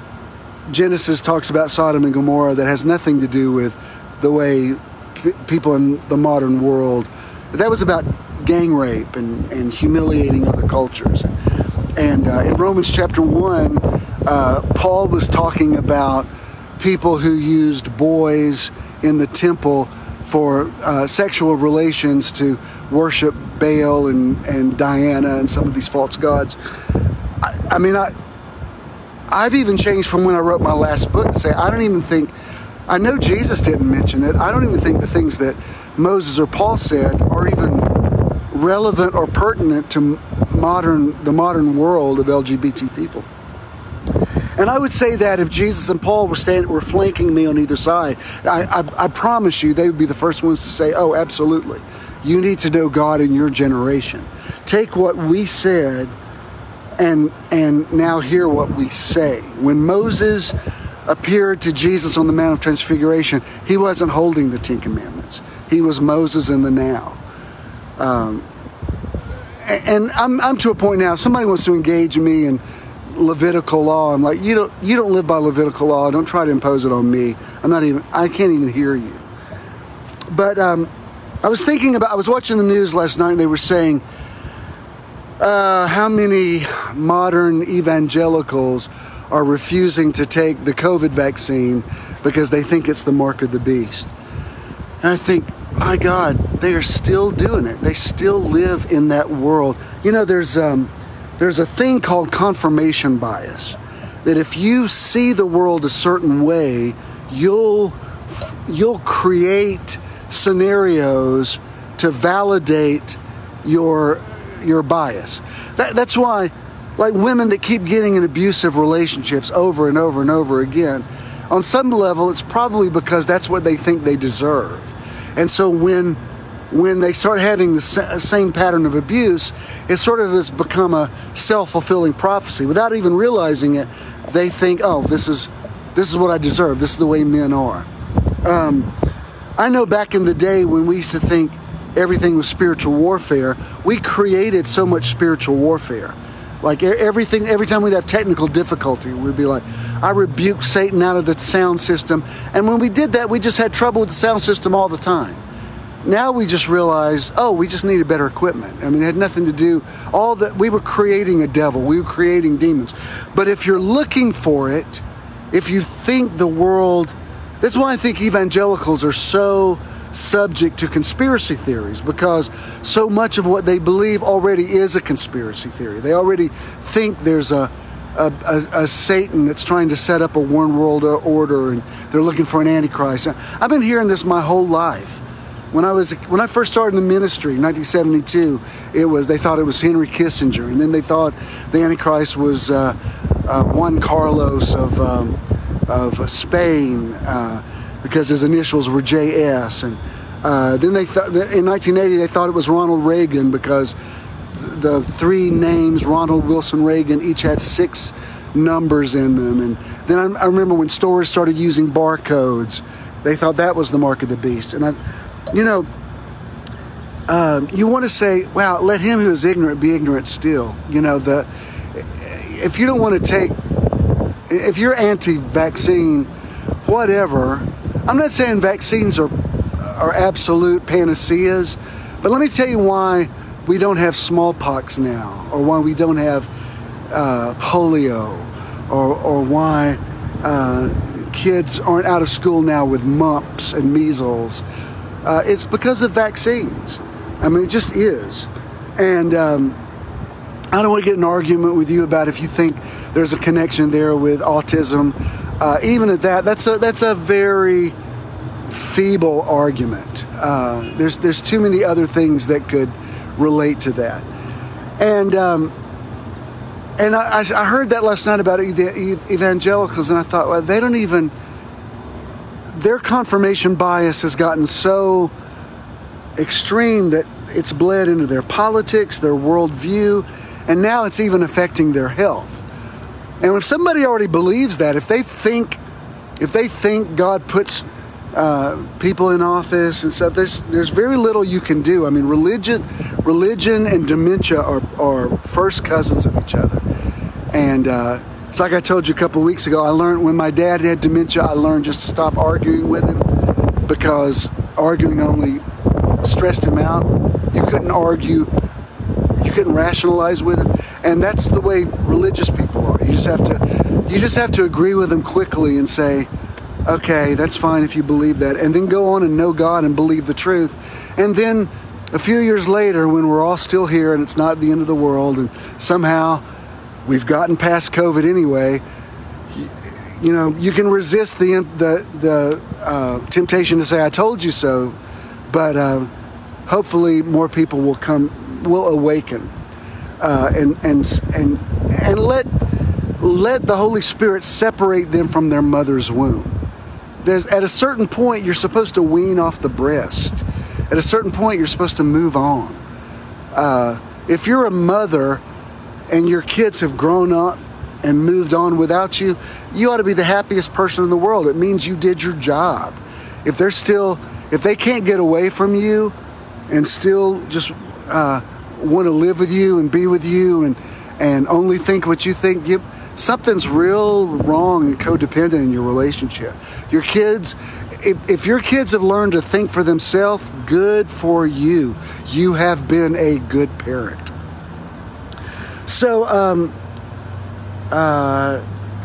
A: Genesis talks about Sodom and Gomorrah. That has nothing to do with the way p- people in the modern world. That was about gang rape and, and humiliating other cultures. And uh, in Romans chapter one, uh, Paul was talking about people who used boys in the temple for uh, sexual relations to worship Baal and, and Diana and some of these false gods. I, I mean, I, I've even changed from when I wrote my last book to say, I don't even think, I know Jesus didn't mention it. I don't even think the things that Moses or Paul said are even relevant or pertinent to modern the modern world of L G B T people. And I would say that if Jesus and Paul were standing, were flanking me on either side, I, I, I promise you they would be the first ones to say, oh, absolutely. You need to know God in your generation. Take what we said and and now hear what we say. When Moses appeared to Jesus on the Mount of Transfiguration, he wasn't holding the Ten Commandments. He was Moses in the now. Um, and I'm I'm to a point now, if somebody wants to engage me and Levitical law. I'm like, you don't you don't live by Levitical law. Don't try to impose it on me. I'm not even, I can't even hear you. But um, I was thinking about, I was watching the news last night and they were saying uh, how many modern evangelicals are refusing to take the COVID vaccine because they think it's the mark of the beast. And I think, my God, they are still doing it. They still live in that world. You know, there's um, there's a thing called confirmation bias, that if you see the world a certain way, you'll you'll create scenarios to validate your your bias. That, that's why, like women that keep getting in abusive relationships over and over and over again, on some level, it's probably because that's what they think they deserve. And so when when they start having the same pattern of abuse, it sort of has become a self-fulfilling prophecy. Without even realizing it, they think, oh, this is this is what I deserve. This is the way men are. Um, I know back in the day when we used to think everything was spiritual warfare, we created so much spiritual warfare. Like everything, every time we'd have technical difficulty, we'd be like, I rebuke Satan out of the sound system. And when we did that, we just had trouble with the sound system all the time. Now we just realize, oh, we just needed better equipment. I mean, it had nothing to do, all that, we were creating a devil, we were creating demons. But if you're looking for it, if you think the world, that's why I think evangelicals are so subject to conspiracy theories, because so much of what they believe already is a conspiracy theory. They already think there's a a, a, a Satan that's trying to set up a one world order, and they're looking for an antichrist. I've been hearing this my whole life. When I was when I first started in the ministry in nineteen seventy-two, it was they thought it was Henry Kissinger, and then they thought the antichrist was uh, uh, Juan Carlos of um, of Spain. Uh, because his initials were J S, and uh, then they thought in nineteen eighty they thought it was Ronald Reagan because the three names Ronald Wilson Reagan each had six numbers in them. And then I, I remember when stores started using barcodes, they thought that was the mark of the beast. And I, you know, uh, you want to say, "Wow, let him who is ignorant be ignorant still." You know, the if you don't want to take, if you're anti-vaccine, whatever. I'm not saying vaccines are are absolute panaceas, but let me tell you why we don't have smallpox now, or why we don't have uh, polio, or or why uh, kids aren't out of school now with mumps and measles. Uh, it's because of vaccines. I mean, it just is. And um, I don't want to get in an argument with you about if you think there's a connection there with autism. Uh, even at that, that's a that's a very feeble argument. Uh, there's there's too many other things that could relate to that, and um, and I, I heard that last night about the evangelicals, and I thought, well, they don't even. Their confirmation bias has gotten so extreme that it's bled into their politics, their worldview, and now it's even affecting their health. And if somebody already believes that, if they think, if they think God puts uh, people in office and stuff, there's there's very little you can do. I mean, religion, religion and dementia are are first cousins of each other. And uh, it's like I told you a couple of weeks ago. I learned when my dad had dementia, I learned just to stop arguing with him, because arguing only stressed him out. You couldn't argue, you couldn't rationalize with him. And that's the way religious people are. You just have to, you just have to agree with them quickly and say, okay, that's fine if you believe that, and then go on and know God and believe the truth. And then a few years later, when we're all still here and it's not the end of the world, and somehow we've gotten past COVID anyway, you, you know, you can resist the the the uh, temptation to say, "I told you so," but uh, hopefully more people will come, will awaken. Uh, and and and and let let the Holy Spirit separate them from their mother's womb. There's at a certain point you're supposed to wean off the breast. At a certain point you're supposed to move on. Uh, if you're a mother and your kids have grown up and moved on without you, you ought to be the happiest person in the world. It means you did your job. If they're still, if they can't get away from you and still just uh, want to live with you and be with you and and only think what you think, give, something's real wrong and codependent in your relationship. Your kids, if, if your kids have learned to think for themselves, good for you. You have been a good parent. So, um, uh,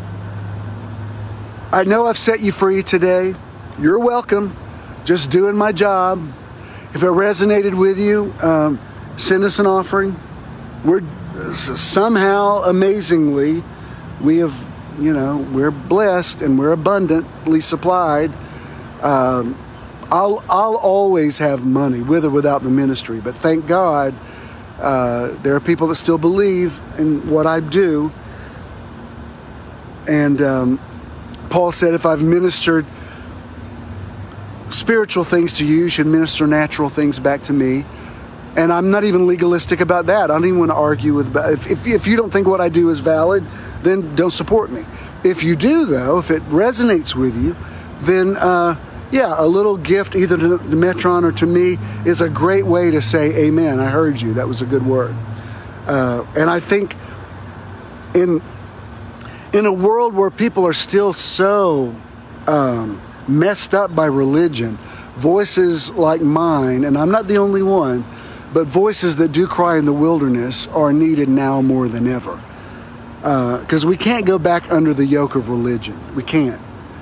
A: I know I've set you free today. You're welcome. Just doing my job. If it resonated with you, um, send us an offering. We're somehow, amazingly, we have, you know, we're blessed and we're abundantly supplied. Um, I'll I'll always have money, with or without the ministry. But thank God, uh, there are people that still believe in what I do. And um, Paul said, if I've ministered spiritual things to you, you should minister natural things back to me. And I'm not even legalistic about that. I don't even want to argue with, if, if, if you don't think what I do is valid, then don't support me. If you do, though, if it resonates with you, then uh, yeah, a little gift either to, to Metron or to me is a great way to say, amen, I heard you. That was a good word. Uh, and I think in, in a world where people are still so um, messed up by religion, voices like mine, and I'm not the only one, but voices that do cry in the wilderness are needed now more than ever. Because uh, we can't go back under the yoke of religion. We can't.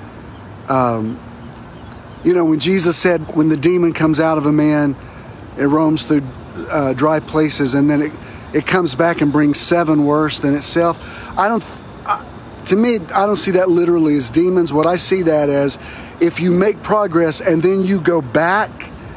A: Um, you know, when Jesus said, when the demon comes out of a man, it roams through uh, dry places, and then it, it comes back and brings seven worse than itself. I don't, I, to me, I don't see that literally as demons. What I see that as, if you make progress and then you go back,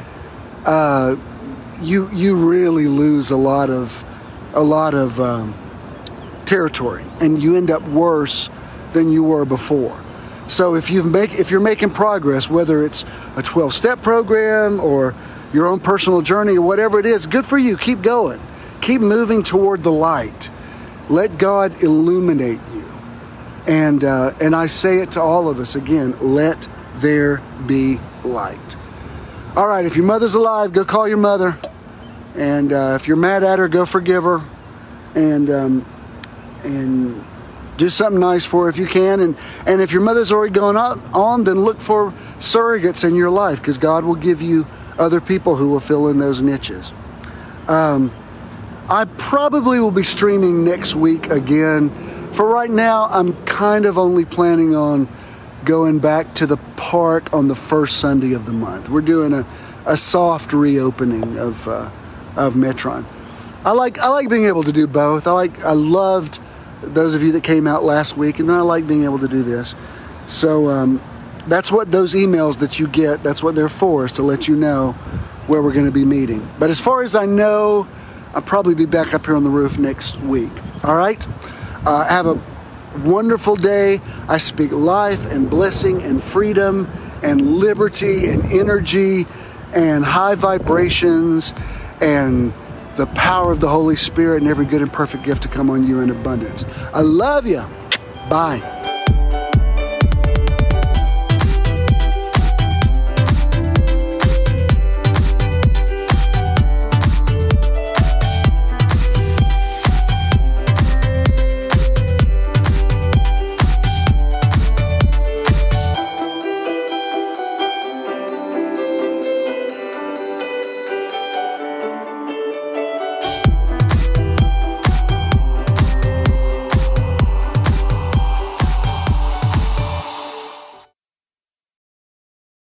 A: uh, you you really lose a lot of a lot of um, territory, and you end up worse than you were before. So if you make if you're making progress, whether it's a twelve-step program or your own personal journey or whatever it is, good for you. Keep going. Keep moving toward the light. Let God illuminate you. And uh, and I say it to all of us again, let there be light. All right, if your mother's alive, go call your mother. And uh, if you're mad at her, go forgive her. And um, and do something nice for her if you can. And, and if your mother's already gone on, then look for surrogates in your life, because God will give you other people who will fill in those niches. Um, I probably will be streaming next week again. For right now, I'm kind of only planning on going back to the park on the first Sunday of the month. We're doing a, a soft reopening of uh, of Metron. I like I like being able to do both. I like I loved those of you that came out last week, and then I like being able to do this. So um, that's what those emails that you get, that's what they're for, is to let you know where we're going to be meeting. But as far as I know, I'll probably be back up here on the roof next week. All right? Uh, have a wonderful day. I speak life and blessing and freedom and liberty and energy and high vibrations and the power of the Holy Spirit and every good and perfect gift to come on you in abundance. I love you. Bye.